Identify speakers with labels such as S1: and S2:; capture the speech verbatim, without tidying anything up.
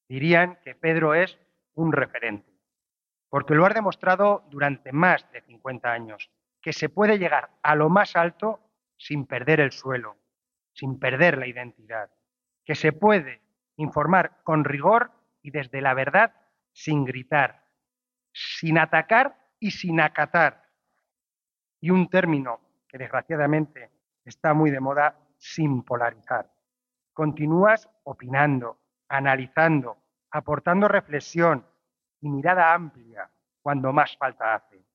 S1: dirían que Pedro es un referente, porque lo ha demostrado durante más de cincuenta años, que se puede llegar a lo más alto sin perder el suelo, sin perder la identidad, que se puede informar con rigor y desde la verdad sin gritar, sin atacar y sin acatar. Y un término que desgraciadamente está muy de moda, sin polarizar. Continúas opinando, analizando, aportando reflexión y mirada amplia cuando más falta hace.